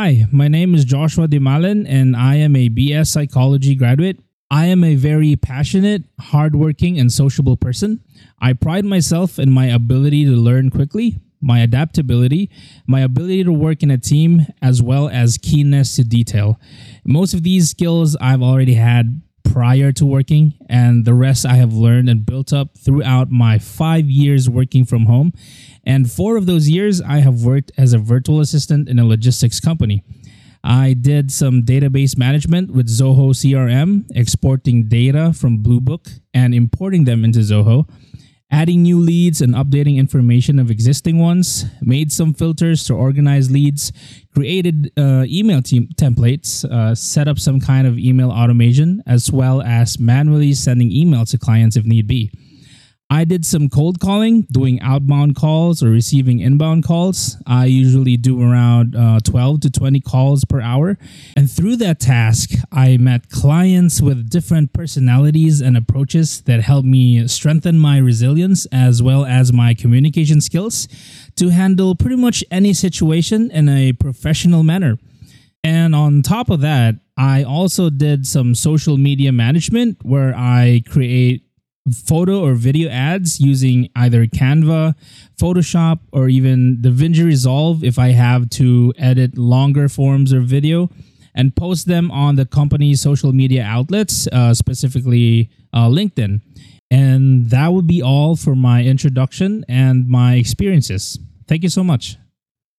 Hi, my name is Joshua Dimalan, and I am a BS Psychology graduate. I am a very passionate, hardworking, and sociable person. I pride myself in my ability to learn quickly, my adaptability, my ability to work in a team, as well as keenness to detail. Most of these skills I've already had prior to working, and the rest I have learned and built up throughout my 5 years working from home. And 4 of those years, I have worked as a virtual assistant in a logistics company. I did some database management with Zoho CRM, exporting data from Blue Book and importing them into Zoho, adding new leads and updating information of existing ones, made some filters to organize leads, created email templates, set up some kind of email automation, as well as manually sending email to clients if need be. I did some cold calling, doing outbound calls or receiving inbound calls. I usually do around 12 to 20 calls per hour. And through that task, I met clients with different personalities and approaches that helped me strengthen my resilience as well as my communication skills to handle pretty much any situation in a professional manner. And on top of that, I also did some social media management where I create photo or video ads using either Canva, Photoshop, or even DaVinci Resolve if I have to edit longer forms of video and post them on the company's social media outlets, specifically LinkedIn. And that would be all for my introduction and my experiences. Thank you so much.